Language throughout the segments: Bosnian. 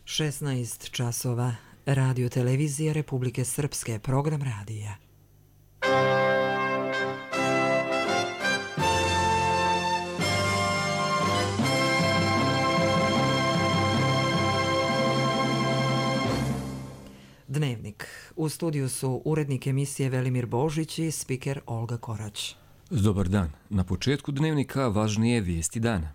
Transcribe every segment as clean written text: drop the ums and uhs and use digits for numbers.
16 časova. Radio televizija Republike Srpske, program radija. Dnevnik. U studiju su urednik emisije Velimir Božić i spiker Olga Korać. Dobar dan. Na početku dnevnika važnije vijesti dana.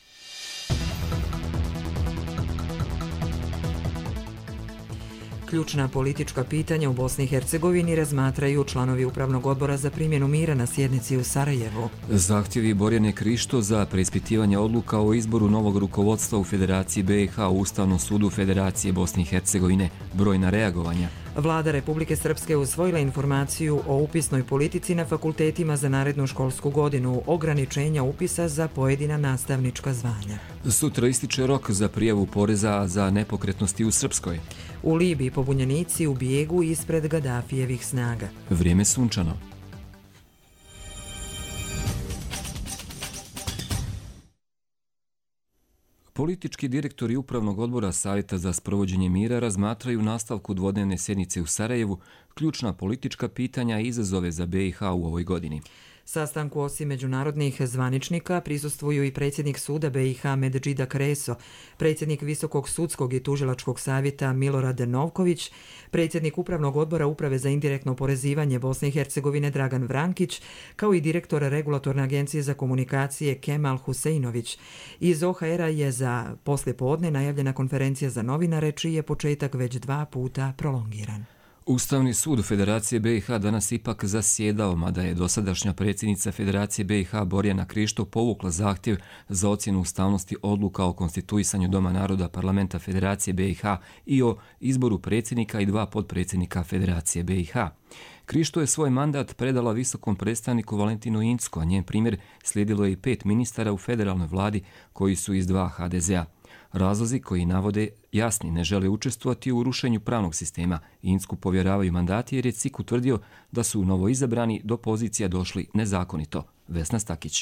Ključna politička pitanja u Bosni i Hercegovini razmatraju članovi Upravnog odbora za primjenu mira na sjednici u Sarajevu. Zahtjevi Borjane Krišto za preispitivanje odluka o izboru novog rukovodstva u Federaciji BiH u Ustavnom sudu Federacije Bosne i Hercegovine. Brojna reagovanja. Vlada Republike Srpske usvojila informaciju o upisnoj politici na fakultetima za narednu školsku godinu, ograničenja upisa za pojedina nastavnička zvanja. Sutra ističe rok za prijavu poreza za nepokretnosti u Srpskoj. U Libiji pobunjenici u bijegu ispred Gadafijevih snaga. Vrijeme sunčano. Politički direktori Upravnog odbora Savjeta za sprovođenje mira razmatraju nastavku dvodnevne sjednice u Sarajevu, ključna politička pitanja i izazove za BiH u ovoj godini. Sastanku osim međunarodnih zvaničnika prisustvuju i predsjednik suda BiH Medžida Kreso, predsjednik Visokog sudskog i tužilačkog savjeta Milorad Novković, predsjednik Upravnog odbora Uprave za indirektno porezivanje Bosne i Hercegovine Dragan Vrankić, kao i direktor Regulatorne agencije za komunikacije Kemal Huseinović. Iz OHR-a je za poslijepodne najavljena konferencija za novinare, čiji je početak već 2 puta prolongiran. Ustavni sud Federacije BiH danas ipak zasjedao, mada je dosadašnja predsjednica Federacije BiH Borjana Krišto povukla zahtjev za ocjenu ustavnosti odluka o konstituisanju Doma naroda Parlamenta Federacije BiH i o izboru predsjednika i 2 potpredsjednika Federacije BiH. Krišto je svoj mandat predala visokom predstavniku Valentinu Incku, a njen primjer slijedilo je i 5 ministara u federalnoj vladi koji su iz 2 HDZ-a. Razlozi koji navode jasni, ne žele učestvovati u rušenju pravnog sistema. Incku povjeravaju mandati jer je CIK utvrdio da su novoizabrani do pozicija došli nezakonito. Vesna Stakić.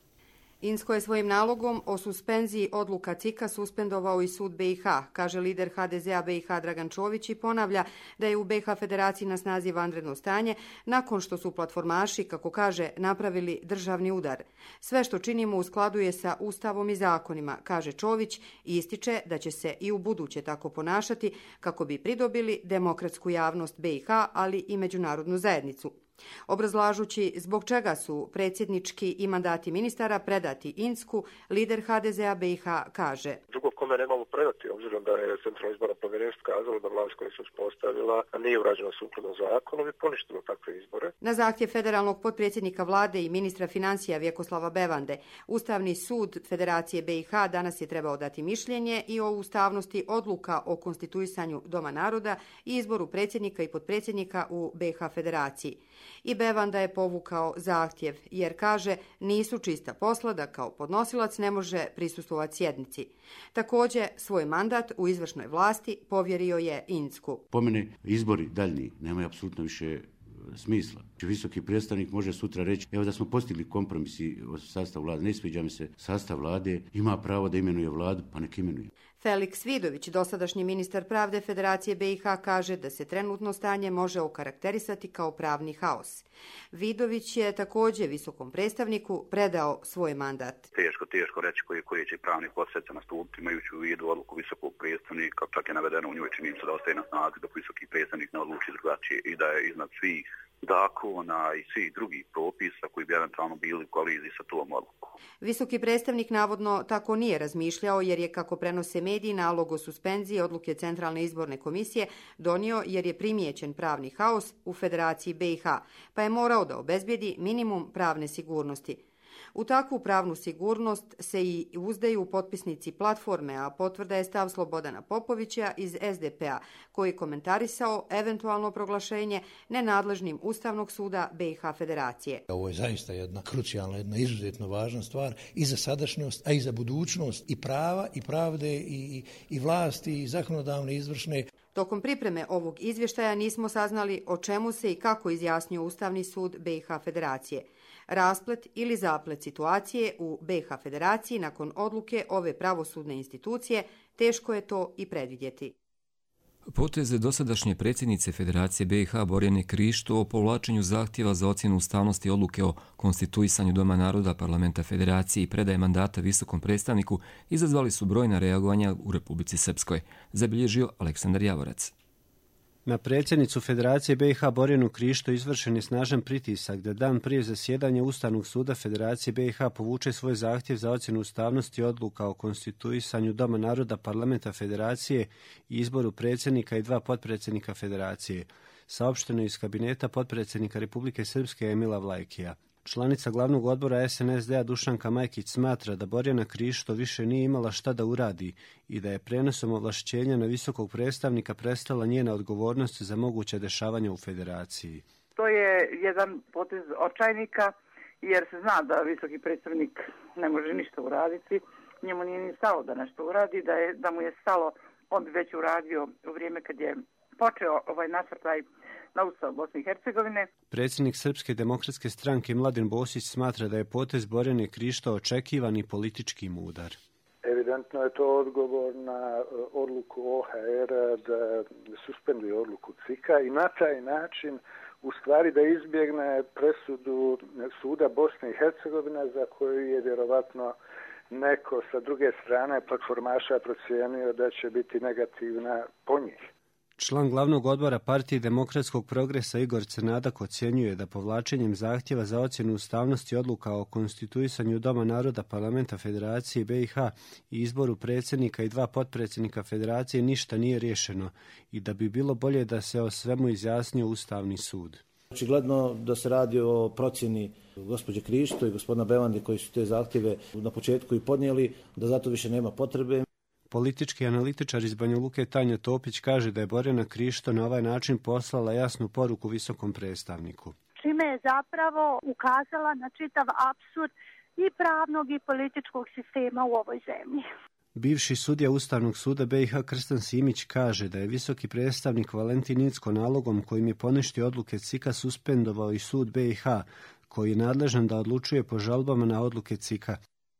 Incko je svojim nalogom o suspenziji odluka CIK-a suspendovao i sud BiH, kaže lider HDZ-a BiH Dragan Čović i ponavlja da je u BiH Federaciji na snazi vanredno stanje nakon što su platformaši, kako kaže, napravili državni udar. Sve što činimo u skladu je sa Ustavom i zakonima, kaže Čović i ističe da će se i u buduće tako ponašati kako bi pridobili demokratsku javnost BiH, ali i međunarodnu zajednicu. Obrazlažući zbog čega su predsjednički i mandati ministara predati Incku, lider HDZ-a BiH kaže: Drugo kome nemamo predati, obzirom da je Centralno izborno povjerenstvo kazalo da vlast koja se uspostavila nije urađena sukladno zakonu i poništilo takve izbore. Na zahtjev federalnog potpredsjednika vlade i ministra financija Vjekoslava Bevande, Ustavni sud Federacije BiH danas je trebao dati mišljenje i o ustavnosti odluka o konstituisanju Doma naroda i izboru predsjednika i potpredsjednika u BiH Federaciji. I Bevanda je povukao zahtjev jer, kaže, nisu čista posla da kao podnosilac ne može prisustvovati sjednici. Također, svoj mandat u izvršnoj vlasti povjerio je Incku. Po mene izbori daljni nemaju apsolutno više smisla. Visoki predstavnik može sutra reći evo da smo postigli kompromisi o sastavu vlade, ne sviđa mi se sastav vlade, ima pravo da imenuje vladu, pa nek imenuje. Felix Vidović, dosadašnji ministar pravde Federacije BiH, kaže da se trenutno stanje može okarakterisati kao pravni haos. Vidović je također visokom predstavniku predao svoj mandat. Teško reći koji će pravni posljedice nastupiti, imajući u vidu odluku visokog predstavnika, čak je navedeno u njoj činjenica da ostaje na snazi dok visoki predstavnik ne odluči drugačije i da je iznad svih zakona i svih drugih propisa koji bi eventualno bili u koliziji sa tom odlukom. Visoki predstavnik navodno tako nije razmišljao jer je, kako prenose mediji, nalog o suspenziji odluke Centralne izborne komisije donio jer je primijećen pravni haos u Federaciji BiH, pa je morao da obezbijedi minimum pravne sigurnosti. U takvu pravnu sigurnost se i uzdaju potpisnici platforme, a potvrda je stav Slobodana Popovića iz SDP-a, koji je komentarisao eventualno proglašenje nenadležnim Ustavnog suda BiH Federacije. Ovo je zaista jedna krucijalna, jedna izuzetno važna stvar i za sadašnjost, a i za budućnost i prava i pravde i vlasti i zakonodavne i izvršne. Tokom pripreme ovog izvještaja nismo saznali o čemu se i kako izjasnio Ustavni sud BiH Federacije. rasplet ili zaplet situacije u BiH Federaciji nakon odluke ove pravosudne institucije teško je to i predvidjeti. Poteze dosadašnje predsjednice Federacije BiH Borjane Krišto o povlačenju zahtjeva za ocjenu ustavnosti odluke o konstituisanju Doma naroda Parlamenta Federacije i predaje mandata visokom predstavniku izazvali su brojna reagovanja u Republici Srpskoj, zabilježio Aleksandar Javorac. Na predsjednicu Federacije BiH Borjanu Krišto izvršen je snažan pritisak da dan prije zasjedanja Ustavnog suda Federacije BiH povuče svoj zahtjev za ocjenu ustavnosti odluka o konstituisanju Doma naroda Parlamenta Federacije i izboru predsjednika i 2 potpredsjednika Federacije, saopšteno iz kabineta potpredsjednika Republike Srpske Emila Vlajkija. Članica glavnog odbora SNSD-a Dušanka Majkić smatra da Borjana Krišto više nije imala šta da uradi i da je prenosom ovlašćenja na visokog predstavnika prestala njena odgovornost za moguće dešavanja u Federaciji. To je jedan potez očajnika jer se zna da visoki predstavnik ne može ništa uraditi. Njemu nije ni stalo da nešto uradi, da mu je stalo, on bi već uradio u vrijeme kad je počeo ovaj nasrtaj na Ustav Bosne i Hercegovine. Predsjednik Srpske demokratske stranke Mladen Bosić smatra da je potez Borjane Krišto očekivani politički mudar. Evidentno je to odgovor na odluku OHR da suspenduje odluku CIK-a i na taj način u stvari da izbjegne presudu suda Bosne i Hercegovine za koju je vjerovatno neko sa druge strane platformaša procijenio da će biti negativna po njih. Član glavnog odbora Partije demokratskog progresa Igor Crnadak ocjenjuje da povlačenjem zahtjeva za ocjenu ustavnosti odluka o konstituisanju Doma naroda Parlamenta Federacije BiH i izboru predsjednika i 2 potpredsjednika Federacije ništa nije riješeno i da bi bilo bolje da se o svemu izjasnio Ustavni sud. Očigledno da se radi o procjeni gospođe Krišto i gospodina Bevande koji su te zahtjeve na početku i podnijeli, da zato više nema potrebe. Politički analitičar iz Banja Luke Tanja Topić kaže da je Borjana Krišto na ovaj način poslala jasnu poruku visokom predstavniku. Čime je zapravo ukazala na čitav apsurd i pravnog i političkog sistema u ovoj zemlji. Bivši sudija Ustavnog suda BiH Krstan Simić kaže da je visoki predstavnik Valentin Incko nalogom kojim je poništio odluke CIK-a suspendovao i sud BiH, koji je nadležan da odlučuje po žalbama na odluke CIK-a.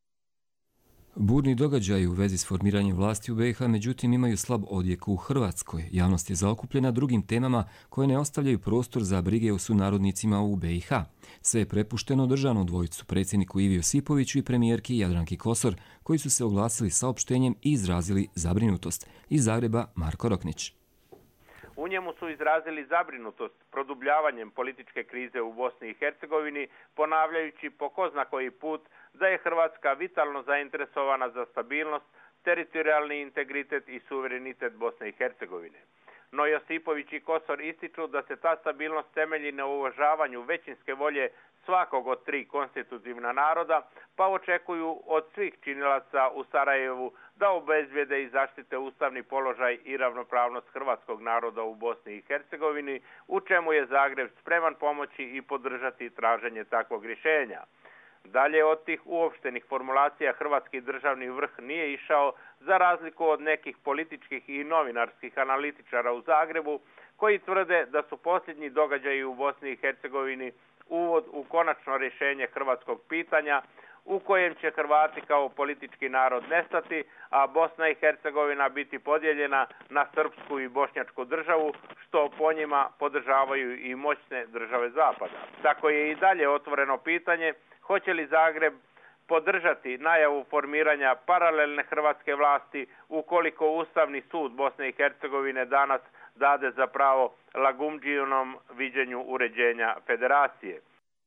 Burni događaji u vezi s formiranjem vlasti u BiH međutim imaju slab odjek u Hrvatskoj. Javnost je zaokupljena drugim temama koje ne ostavljaju prostor za brige o sunarodnicima u BiH. Sve je prepušteno državnom dvojicu, predsjedniku Ivi Josipoviću i premijerki Jadranki Kosor, koji su se oglasili saopštenjem i izrazili zabrinutost. Iz Zagreba Marko Roknić. U njemu su izrazili zabrinutost produbljavanjem političke krize u Bosni i Hercegovini, ponavljajući po ko zna koji put da je Hrvatska vitalno zainteresovana za stabilnost, teritorijalni integritet i suverenitet Bosne i Hercegovine. No Josipović i Kosor ističu da se ta stabilnost temelji na uvažavanju većinske volje svakog od 3 konstitutivna naroda, pa očekuju od svih činilaca u Sarajevu da obezbijede i zaštite ustavni položaj i ravnopravnost hrvatskog naroda u Bosni i Hercegovini, u čemu je Zagreb spreman pomoći i podržati traženje takvog rješenja. Dalje od tih uopštenih formulacija hrvatski državni vrh nije išao, za razliku od nekih političkih i novinarskih analitičara u Zagrebu, koji tvrde da su posljednji događaji u Bosni i Hercegovini uvod u konačno rješenje hrvatskog pitanja, u kojem će Hrvati kao politički narod nestati, a Bosna i Hercegovina biti podijeljena na srpsku i bošnjačku državu, što po njima podržavaju i moćne države Zapada. Tako je i dalje otvoreno pitanje hoće li Zagreb podržati najavu formiranja paralelne hrvatske vlasti ukoliko Ustavni sud Bosne i Hercegovine danas dade za pravo Lagumdžijinom viđenju uređenja federacije.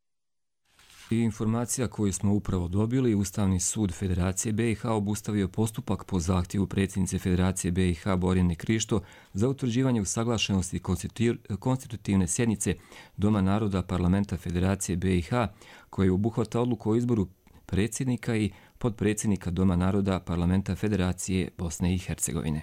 I informacija koju smo upravo dobili, Ustavni sud Federacije BiH obustavio postupak po zahtjevu predsjednice Federacije BiH Borjane Krišto za utvrđivanje usaglašenosti konstitutivne sjednice Doma naroda Parlamenta Federacije BiH, koji obuhvata odluku o izboru predsjednika i potpredsjednika Doma naroda Parlamenta Federacije Bosne i Hercegovine.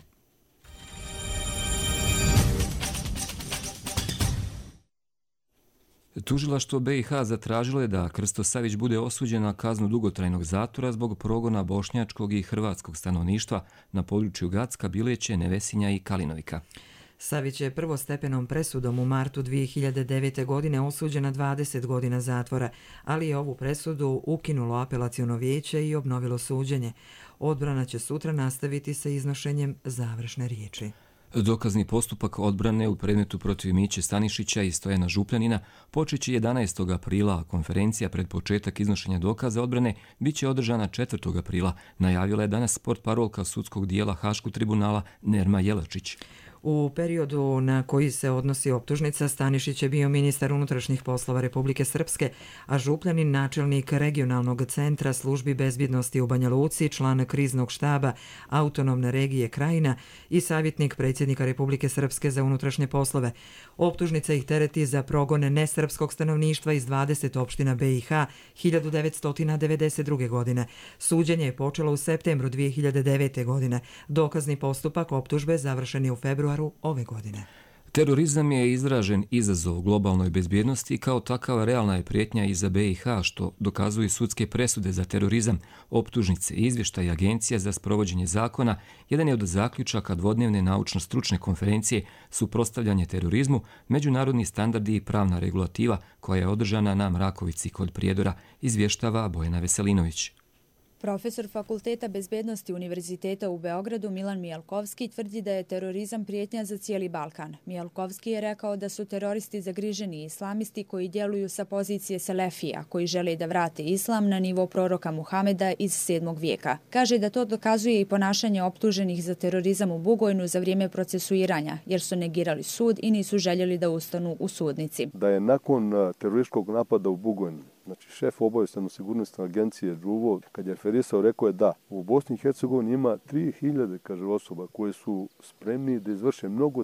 Tužilaštvo BiH zatražilo je da Krsto Savić bude osuđen na kaznu dugotrajnog zatvora zbog progona bošnjačkog i hrvatskog stanovništva na području Gacka, Bileće, Nevesinja i Kalinovika. Savić je prvostepenom presudom u martu 2009. godine osuđen na 20 godina zatvora, ali je ovu presudu ukinulo apelaciono vijeće i obnovilo suđenje. Odbrana će sutra nastaviti sa iznošenjem završne riječi. Dokazni postupak odbrane u predmetu protiv Miće Stanišića i Stojana Župljanina počeće 11. aprila, a konferencija pred početak iznošenja dokaza odbrane biće održana 4. aprila, najavila je danas portparolka sudskog dijela Haškog tribunala Nerma Jelačić. U periodu na koji se odnosi optužnica, Stanišić je bio ministar unutrašnjih poslova Republike Srpske, a Župljanin načelnik regionalnog centra službi bezbjednosti u Banja Luci, član kriznog štaba autonomne regije Krajina i savjetnik predsjednika Republike Srpske za unutrašnje poslove. Optužnica ih tereti za progone nesrpskog stanovništva iz 20 opština BiH 1992. godine. Suđenje je počelo u septembru 2009. godine. Dokazni postupak optužbe završen je u februaru ove godine. Terorizam je izražen izazov globalnoj bezbjednosti i kao takav realna je prijetnja i za BiH, što dokazuju sudske presude za terorizam, optužnice i izvještaj Agencija za sprovođenje zakona. Jedan je od zaključaka dvodnevne naučno-stručne konferencije Suprotstavljanje terorizmu, međunarodni standardi i pravna regulativa, koja je održana na Mrakovici kod Prijedora, izvještava Bojana Veselinović. Profesor Fakulteta bezbednosti Univerziteta u Beogradu Milan Mijalkovski tvrdi da je terorizam prijetnja za cijeli Balkan. Mijalkovski je rekao da su teroristi zagriženi islamisti koji djeluju sa pozicije selefija, koji žele da vrate islam na nivo proroka Muhameda iz 7. vijeka. Kaže da to dokazuje i ponašanje optuženih za terorizam u Bugojnu za vrijeme procesuiranja, jer su negirali sud i nisu željeli da ustanu u sudnici. Da je nakon terorističkog napada u Bugojnu, znači šef obavještajno-sigurnosne agencije Đuvo, kad je referisao, rekao je da u Bosni i Hercegovini ima 3000, kaže, osoba koje su spremni da izvrše mnogo,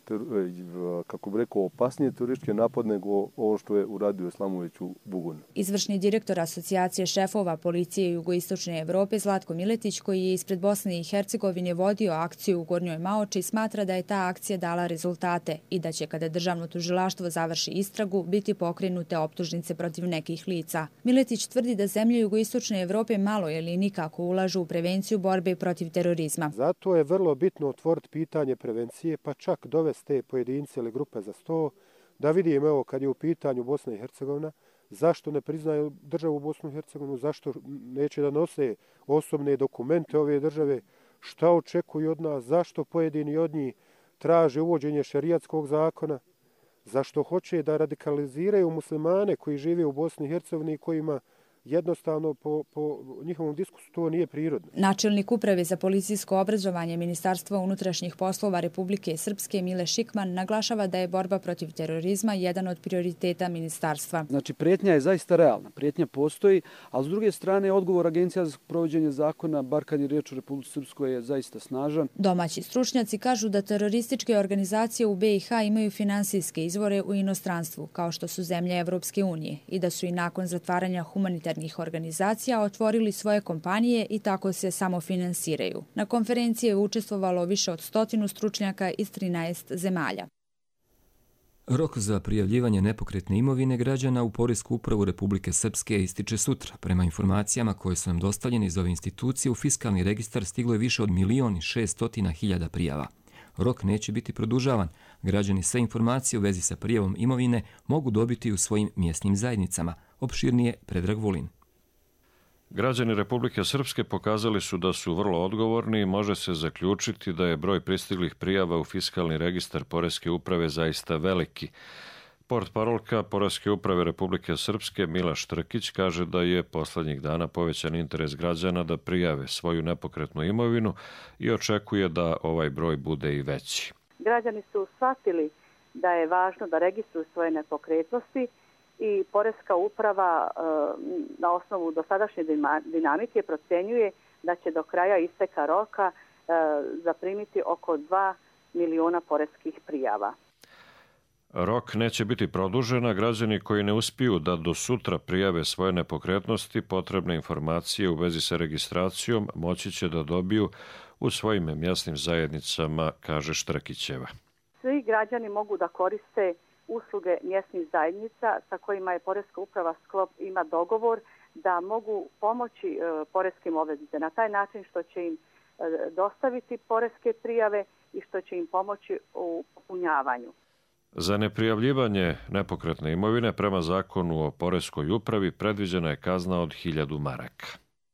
kako bi rekao, opasnije terorističke napade nego ovo što je uradio Islamović u Bugojnu. Izvršni direktor Asocijacije šefova policije Jugoistočne Evrope Zlatko Miletić, koji je ispred Bosne i Hercegovine vodio akciju u Gornjoj Maoči, smatra da je ta akcija dala rezultate i da će, kada državno tužilaštvo završi istragu, biti pokrenute optužnice protiv nekih lica. Miletić tvrdi da zemlje Jugoistočne Evrope malo ili nikako ulažu u prevenciju borbe protiv terorizma. Zato je vrlo bitno otvoriti pitanje prevencije, pa čak dovesti te pojedince ili grupe za sto, da vidimo, evo, kad je u pitanju Bosna i Hercegovina, zašto ne priznaju državu Bosnu i Hercegovinu, zašto neće da nose osobne dokumente ove države, šta očekuju od nas, zašto pojedini od njih traže uvođenje šerijatskog zakona, zašto hoće da radikaliziraju muslimane koji žive u Bosni i Hercegovini i kojima jednostavno po njihovom diskursu to nije prirodno. Načelnik uprave za policijsko obrazovanje Ministarstva unutrašnjih poslova Republike Srpske Mile Šikman naglašava da je borba protiv terorizma jedan od prioriteta ministarstva. Znači, prijetnja je zaista realna, prijetnja postoji, ali s druge strane odgovor Agencija za provođenje zakona, bar kad je riječ o Republici Srpskoj, je zaista snažan. Domaći stručnjaci kažu da terorističke organizacije u BiH imaju finansijske izvore u inostranstvu, kao što su zemlje Evropske unije, i da su i nakon zatvaranja humanitarnih organizacija otvorili svoje kompanije i tako se samofinansiraju. Na konferenciji je učestvovalo više od 100 stručnjaka iz 13 zemalja. Rok za prijavljivanje nepokretne imovine građana u Poresku upravu Republike Srpske ističe sutra. Prema informacijama koje su nam dostavljene iz ove institucije, u fiskalni registar stiglo je više od 1.600.000 prijava. Rok neće biti produžavan. Građani sve informacije u vezi sa prijavom imovine mogu dobiti u svojim mjesnim zajednicama. Opširnije Predrag Vulin. Građani Republike Srpske pokazali su da su vrlo odgovorni i može se zaključiti da je broj pristiglih prijava u fiskalni registar Poreske uprave zaista veliki. Portparolka Poreske uprave Republike Srpske Mila Štrkić kaže da je poslednjih dana povećan interes građana da prijave svoju nepokretnu imovinu i očekuje da ovaj broj bude i veći. Građani su shvatili da je važno da registruju svoje nepokretnosti i Poreska uprava na osnovu dosadašnje dinamike procenjuje da će do kraja isteka roka zaprimiti oko 2 miliona poreskih prijava. Rok neće biti produžen, a građani koji ne uspiju da do sutra prijave svoje nepokretnosti, potrebne informacije u vezi sa registracijom moći će da dobiju u svojim mjesnim zajednicama, kaže Štrkićeva. Svi građani mogu da koriste usluge mjesnih zajednica sa kojima je Poreska uprava ima dogovor da mogu pomoći poreskim obveznicima na taj način što će im dostaviti poreske prijave i što će im pomoći u popunjavanju. Za neprijavljivanje nepokretne imovine prema zakonu o poreskoj upravi predviđena je kazna od 1000 maraka.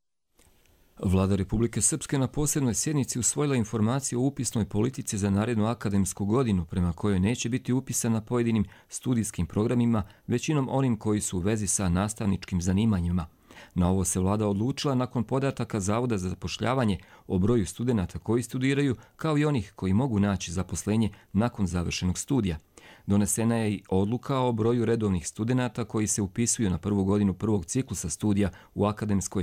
Vlada Republike Srpske na posebnoj sjednici usvojila informaciju o upisnoj politici za narednu akademsku godinu, prema kojoj neće biti upisana pojedinim studijskim programima, većinom onim koji su u vezi sa nastavničkim zanimanjima. Na ovo se vlada odlučila nakon podataka Zavoda za zapošljavanje o broju studenata koji studiraju, kao i onih koji mogu naći zaposlenje nakon završenog studija. Donesena je i odluka o broju redovnih studenata koji se upisuju na prvu godinu prvog ciklusa studija u akademskoj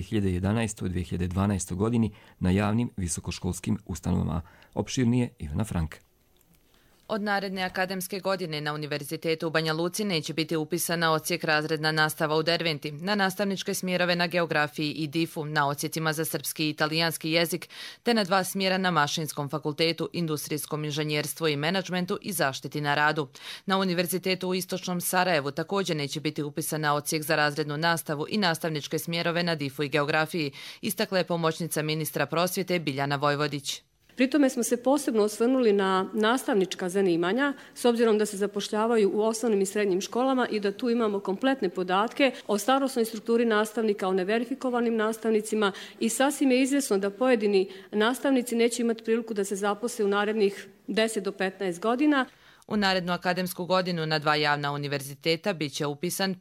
2011-2012 godini na javnim visokoškolskim ustanovama. Opširnije Ivana Frank. Od naredne akademske godine na Univerzitetu u Banja Luci neće biti upisana odsjek razredna nastava u Derventi, na nastavničke smjerove na geografiji i DIF-u, na odsjecima za srpski i italijanski jezik, te na 2 smjera na Mašinskom fakultetu, industrijskom inženjerstvu i menadžmentu i zaštiti na radu. Na Univerzitetu u Istočnom Sarajevu također neće biti upisana odsjek za razrednu nastavu i nastavničke smjerove na DIF-u i geografiji, istakla je pomoćnica ministra prosvjete Biljana Vojvodić. Pritome smo se posebno osvrnuli na nastavnička zanimanja, s obzirom da se zapošljavaju u osnovnim i srednjim školama i da tu imamo kompletne podatke o starosnoj strukturi nastavnika, o neverifikovanim nastavnicima i sasvim je izvjesno da pojedini nastavnici neće imati priliku da se zaposle u narednih 10 do 15 godina. U narednu akademsku godinu na 2 javna univerziteta bit će upisan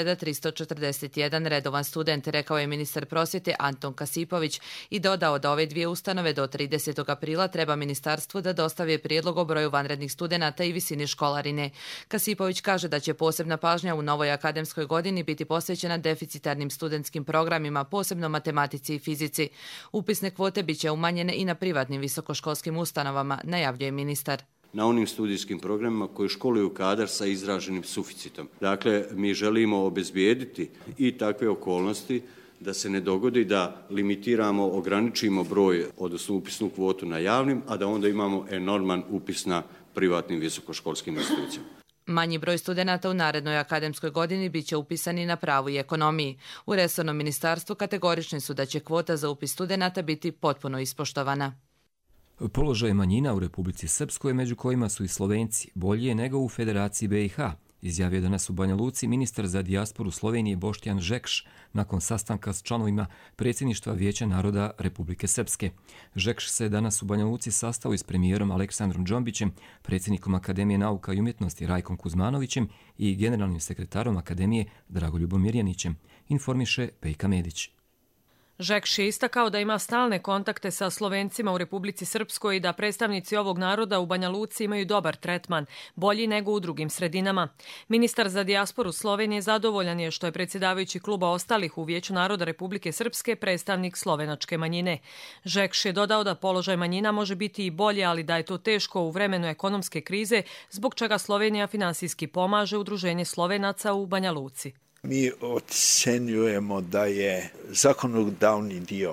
5341 redovan student, rekao je ministar prosvjete Anton Kasipović i dodao da ove 2 ustanove do 30. aprila treba ministarstvu da dostave prijedlog o broju vanrednih studenata i visini školarine. Kasipović kaže da će posebna pažnja u novoj akademskoj godini biti posvećena deficitarnim studentskim programima, posebno matematici i fizici. Upisne kvote bit će umanjene i na privatnim visokoškolskim ustanovama, najavljuje ministar. Na onim studijskim programima koji školuju kadar sa izraženim suficitom. Dakle, mi želimo obezbijediti i takve okolnosti da se ne dogodi da limitiramo, ograničimo broj, odnosno upisnu kvotu na javnim, a da onda imamo enorman upis na privatnim visokoškolskim institucijama. Manji broj studenata u narednoj akademskoj godini bit će upisani na pravu i ekonomiji. U resornom ministarstvu kategorični su da će kvota za upis studenata biti potpuno ispoštovana. Položaj manjina u Republici Srpskoj, među kojima su i Slovenci, bolji je nego u Federaciji BiH, izjavio danas u Banja Luci ministar za dijasporu Slovenije Boštjan Žekš nakon sastanka s članovima predsjedništva Vijeća naroda Republike Srpske. Žekš se danas u Banja Luci sastao i s premijerom Aleksandrom Džombićem, predsjednikom Akademije nauka i umjetnosti Rajkom Kuzmanovićem i generalnim sekretarom Akademije Dragoljubom Mirjanićem, informiše Pejka Medić. Žekš je istakao da ima stalne kontakte sa Slovencima u Republici Srpskoj i da predstavnici ovog naroda u Banja Luci imaju dobar tretman, bolji nego u drugim sredinama. Ministar za dijasporu Slovenije zadovoljan je što je predsjedavajući kluba ostalih u Vijeću naroda Republike Srpske predstavnik slovenačke manjine. Žekš je dodao da položaj manjina može biti i bolje, ali da je to teško u vremenu ekonomske krize, zbog čega Slovenija finansijski pomaže Udruženje Slovenaca u Banja Luci. Mi ocenjujemo da je zakonodavni dio,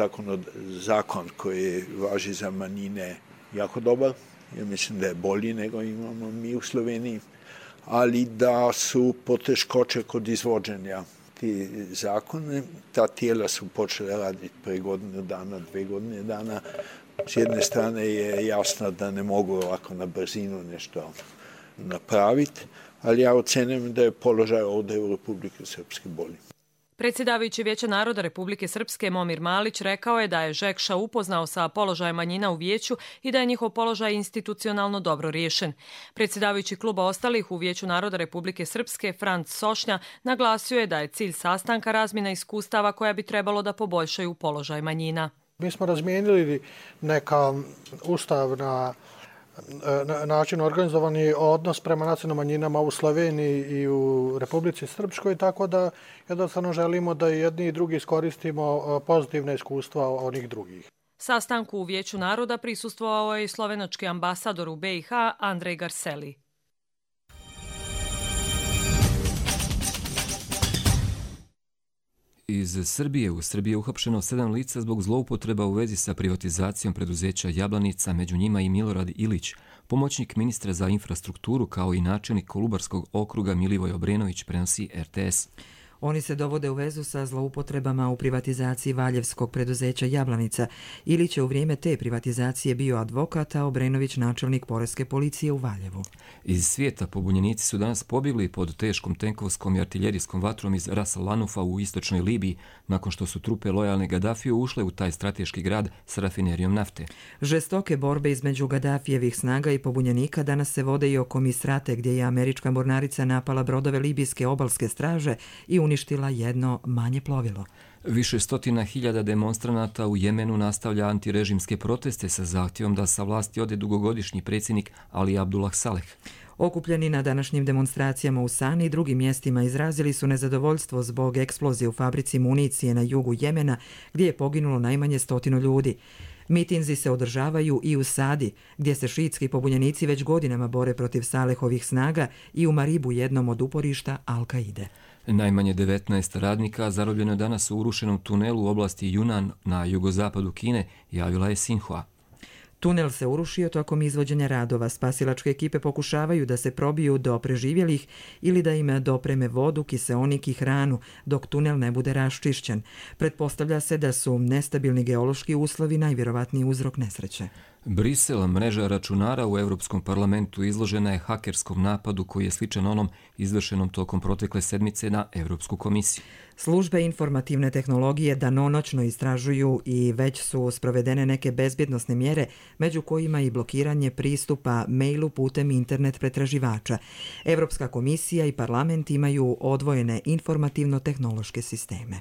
zakon koji važi za manjine jako dobar. Ja mislim da je bolji nego imamo mi u Sloveniji, ali da su poteškoće kod izvođenja ti zakone. Ta tijela su počela raditi pre godinu dana, 2 godine dana. S jedne strane je jasno da ne mogu ovako na brzinu nešto napraviti, ali ja ocenim da je položaj ovdje u Republike Srpske bolji. Predsjedavajući Vijeća naroda Republike Srpske Momir Malić rekao je da je Žekša upoznao sa položajem manjina u vijeću i da je njihov položaj institucionalno dobro riješen. Predsjedavajući kluba ostalih u Vijeću naroda Republike Srpske Franc Sošnja naglasio je da je cilj sastanka razmjena iskustava koja bi trebalo da poboljšaju položaj manjina. Mi smo razmijenili neka ustavna način organizovani odnos prema nacionalnim manjinama u Sloveniji i u Republici Srpskoj, tako da jednostavno želimo da jedni i drugi iskoristimo pozitivne iskustva onih drugih. Sastanku u Vijeću naroda prisustvovao je i slovenački ambasador u BiH Andrej Garseli. Iz Srbije u Srbiji je uhapšeno 7 lica zbog zloupotreba u vezi sa privatizacijom preduzeća Jablanica, među njima i Milorad Ilić, pomoćnik ministra za infrastrukturu kao i načelnik Kolubarskog okruga Milivoj Obrenović, prenosi RTS. Oni se dovode u vezu sa zloupotrebama u privatizaciji valjevskog preduzeća Jablanica ili će u vrijeme te privatizacije bio advokat, a Obrenović načelnik poreske policije u Valjevu. Iz svijeta pobunjenici su danas pobjegli pod teškom tenkovskom i artiljerijskom vatrom iz Ras Lanufa u istočnoj Libiji, nakon što su trupe lojalne Gadafiju ušle u taj strateški grad s rafinerijom nafte. Žestoke borbe između Gadafijevih snaga i pobunjenika danas se vode i oko Misrate, gdje je američka mornarica napala brodove libijske obalske straže i uništila jedno manje plovilo. Više stotina hiljada demonstranata u Jemenu nastavlja antirežimske proteste sa zahtjevom da sa vlasti ode dugogodišnji predsjednik Ali Abdullah Saleh. Okupljeni na današnjim demonstracijama u Sani i drugim mjestima izrazili su nezadovoljstvo zbog eksplozije u fabrici municije na jugu Jemena, gdje je poginulo najmanje 100 ljudi. Mitinzi se održavaju i u Sadi, gdje se šiitski pobunjenici već godinama bore protiv Salehovih snaga, i u Maribu, jednom od uporišta Al-Kaide. Najmanje 19 radnika zarobljeno je danas u urušenom tunelu u oblasti Yunnan na jugozapadu Kine, javila je Xinhua. Tunel se urušio tokom izvođenja radova. Spasilačke ekipe pokušavaju da se probiju do preživjelih ili da im dopreme vodu, kiseonik i hranu, dok tunel ne bude raščišćen. Pretpostavlja se da su nestabilni geološki uslovi najvjerovatniji uzrok nesreće. Brisel, mreža računara u Europskom parlamentu, izložena je hakerskom napadu koji je sličan onom izvršenom tokom protekle sedmice na Europsku komisiju. Službe informativne tehnologije danonoćno istražuju i već su sprovedene neke bezbjednosne mjere, među kojima i blokiranje pristupa mailu putem internet pretraživača. Europska komisija i parlament imaju odvojene informativno-tehnološke sisteme.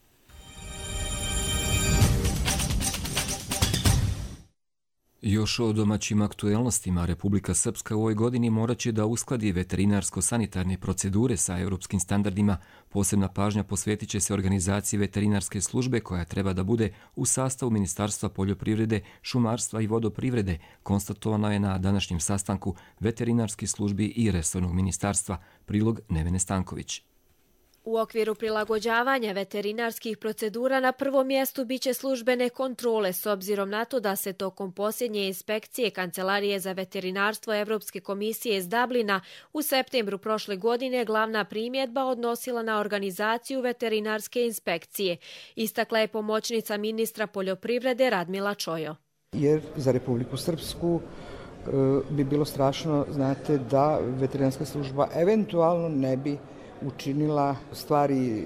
Još o domaćim aktuelnostima. Republika Srpska u ovoj godini morat će da uskladi veterinarsko-sanitarne procedure sa europskim standardima. Posebna pažnja posvetit će se organizaciji veterinarske službe koja treba da bude u sastavu Ministarstva poljoprivrede, šumarstva i vodoprivrede, konstatovano je na današnjem sastanku veterinarskih službi i resornog ministarstva. Prilog Nevene Stanković. U okviru prilagođavanja veterinarskih procedura na prvom mjestu biće službene kontrole, s obzirom na to da se tokom posljednje inspekcije Kancelarije za veterinarstvo Evropske komisije iz Dublina u septembru prošle godine glavna primjedba odnosila na organizaciju veterinarske inspekcije, istakla je pomoćnica ministra poljoprivrede Radmila Čojo. Jer za Republiku Srpsku bi bilo strašno, znate, da veterinarska služba eventualno ne bi učinila stvari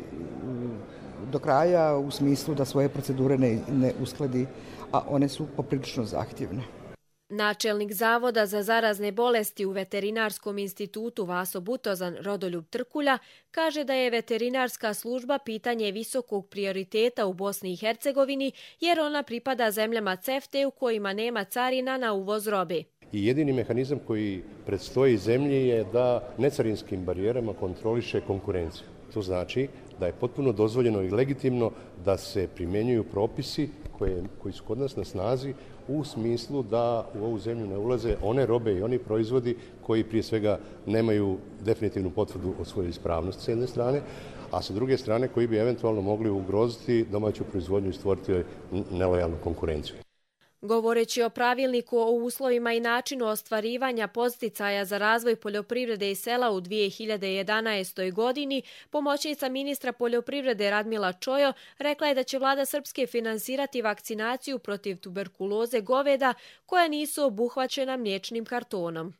do kraja u smislu da svoje procedure ne uskladi, a one su poprilično zahtjevne. Načelnik Zavoda za zarazne bolesti u Veterinarskom institutu Vaso Butozan Rodoljub Trkulja kaže da je veterinarska služba pitanje visokog prioriteta u Bosni i Hercegovini jer ona pripada zemljama CEFTA u kojima nema carina na uvoz robe. I jedini mehanizam koji predstoji zemlji je da necarinskim barijerama kontroliše konkurenciju. To znači da je potpuno dozvoljeno i legitimno da se primjenjuju propisi koji su kod nas na snazi u smislu da u ovu zemlju ne ulaze one robe i oni proizvodi koji prije svega nemaju definitivnu potvrdu o svojoj ispravnosti s jedne strane, a sa druge strane koji bi eventualno mogli ugroziti domaću proizvodnju i stvoriti nelojalnu konkurenciju. Govoreći o pravilniku o uslovima i načinu ostvarivanja podsticaja za razvoj poljoprivrede i sela u 2011. godini, pomoćnica ministra poljoprivrede Radmila Čojo rekla je da će vlada Srpske finansirati vakcinaciju protiv tuberkuloze goveda koja nisu obuhvaćena mliječnim kartonom.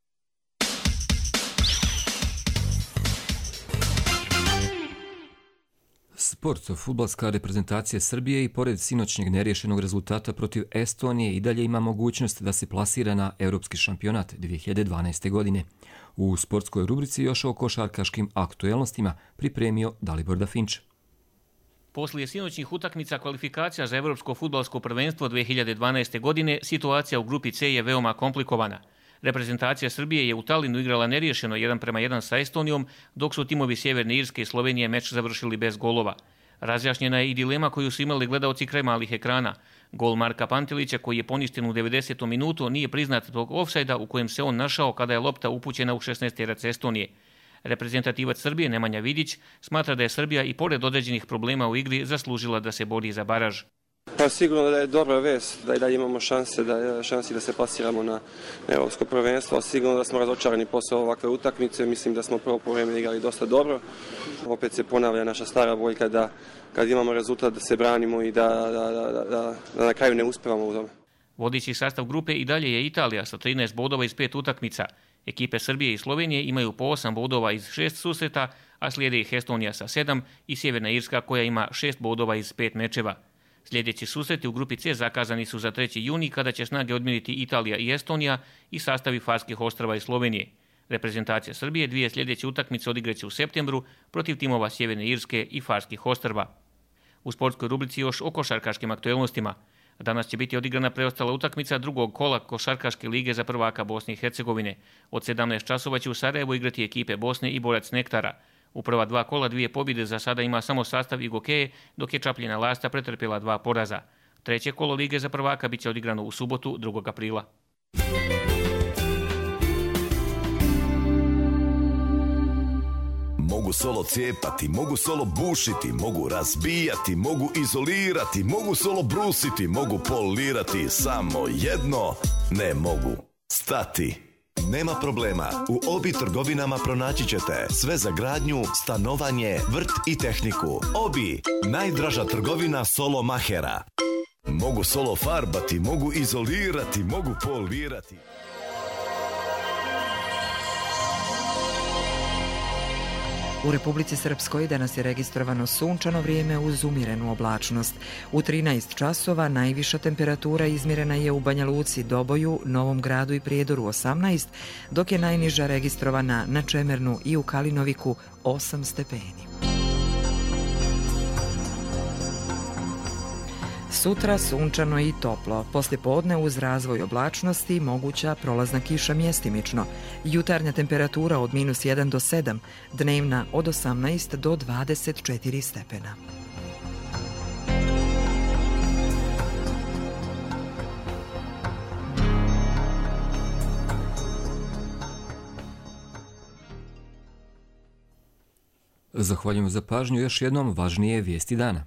Sport. Fudbalska reprezentacija Srbije i pored sinoćnjeg neriješenog rezultata protiv Estonije i dalje ima mogućnost da se plasira na Europski šampionat 2012. godine. U sportskoj rubrici još o košarkaškim aktuelnostima pripremio Dalibor Dafinč. Poslije sinoćnih utakmica kvalifikacija za Evropsko fudbalsko prvenstvo 2012. godine situacija u grupi C je veoma komplikovana. Reprezentacija Srbije je u Talinu igrala neriješeno 1:1 sa Estonijom, dok su timovi Sjeverne Irske i Slovenije meč završili bez golova. Razjašnjena je i dilema koju su imali gledaoci kraj malih ekrana. Gol Marka Pantelića, koji je poništen u 90. minutu, nije priznat zbog ofsajda u kojem se on našao kada je lopta upućena u 16-terac Estonije. Reprezentativac Srbije Nemanja Vidić smatra da je Srbija i pored određenih problema u igri zaslužila da se bori za baraž. Pa sigurno da je dobra vest, da i dalje imamo šansi da se plasiramo na evropsko prvenstvo, a sigurno da smo razočarani posle ovakve utakmice. Mislim da smo prvo povreme igrali dosta dobro. Opet se ponavlja naša stara boljka da kad imamo rezultat da se branimo i da na kraju ne uspevamo u tome. Vodeći sastav grupe i dalje je Italija sa 13 bodova iz 5 utakmica. Ekipe Srbije i Slovenije imaju po 8 bodova iz 6 susreta, a slijede ih Estonija sa 7 i Sjeverna Irska koja ima 6 bodova iz 5 mečeva. Sljedeći susreti u grupi C zakazani su za 3. juni kada će snage odmiriti Italija i Estonija i sastavi Farskih ostrava i Slovenije. Reprezentacija Srbije 2 sljedeće utakmice odigraće u septembru protiv timova Sjeverne Irske i Farskih ostrva. U sportskoj rubrici još o košarkaškim aktuelnostima. Danas će biti odigrana preostala utakmica drugog kola Košarkaške lige za prvaka Bosne i Hercegovine. Od 17 časova će u Sarajevu igrati ekipe Bosne i Borac Nektara. U prva 2 kola 2 pobjede za sada ima samo sastav Igokeje, dok je Čapljina Lasta pretrpjela 2 poraza. Treće kolo lige za prvaka biće odigrano u subotu 2. aprila. Mogu solo cijepati, mogu solo bušiti, mogu razbijati, mogu izolirati, mogu solo brusiti, mogu polirati, samo jedno ne mogu stati. Nema problema, u Obi trgovinama pronaći ćete sve za gradnju, stanovanje, vrt i tehniku. Obi, najdraža trgovina solo mahera. Mogu solo farbati, mogu izolirati, mogu polirati. U Republici Srpskoj danas je registrovano sunčano vrijeme uz umjerenu oblačnost. U 13 časova najviša temperatura izmjerena je u Banja Luci, Doboju, Novom Gradu i Prijedoru 18, dok je najniža registrovana na Čemernu i u Kalinoviku 8 stepeni. Sutra sunčano i toplo, poslijepodne uz razvoj oblačnosti moguća prolazna kiša mjestimično. Jutarnja temperatura od -1 do 7, dnevna od 18 do 24 stepena. Zahvaljujem za pažnju, još jednom važnije vijesti dana.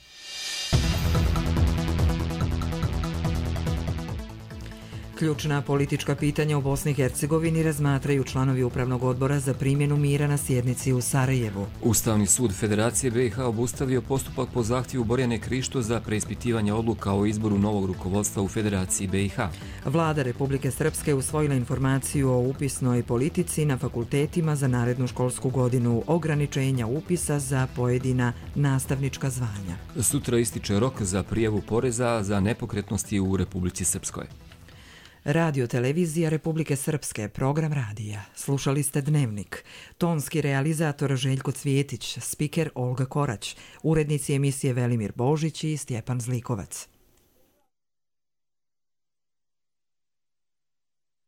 Ključna politička pitanja u Bosni i Hercegovini razmatraju članovi Upravnog odbora za primjenu mira na sjednici u Sarajevu. Ustavni sud Federacije BiH obustavio postupak po zahtjevu Borjane Krišto za preispitivanje odluka o izboru novog rukovodstva u Federaciji BiH. Vlada Republike Srpske usvojila informaciju o upisnoj politici na fakultetima za narednu školsku godinu, ograničenja upisa za pojedina nastavnička zvanja. Sutra ističe rok za prijavu poreza za nepokretnosti u Republici Srpskoj. Radio televizija Republike Srpske, program radija. Slušali ste Dnevnik. Tonski realizator Željko Cvjetić, spiker Olga Korać, urednici emisije Velimir Božić i Stjepan Zlikovac.